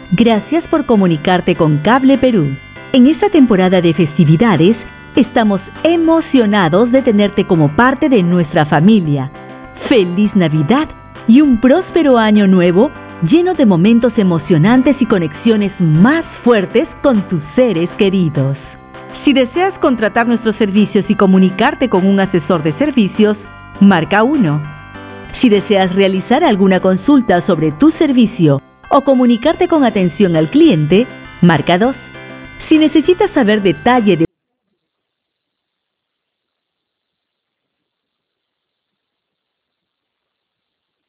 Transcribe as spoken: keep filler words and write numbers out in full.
Gracias por comunicarte con Cable Perú. En esta temporada de festividades, estamos emocionados de tenerte como parte de nuestra familia. ¡Feliz Navidad y un próspero año nuevo lleno de momentos emocionantes y conexiones más fuertes con tus seres queridos! Si deseas contratar nuestros servicios y comunicarte con un asesor de servicios, marca uno. Si deseas realizar alguna consulta sobre tu servicio o comunicarte con atención al cliente, marca dos. Si necesitas saber detalle de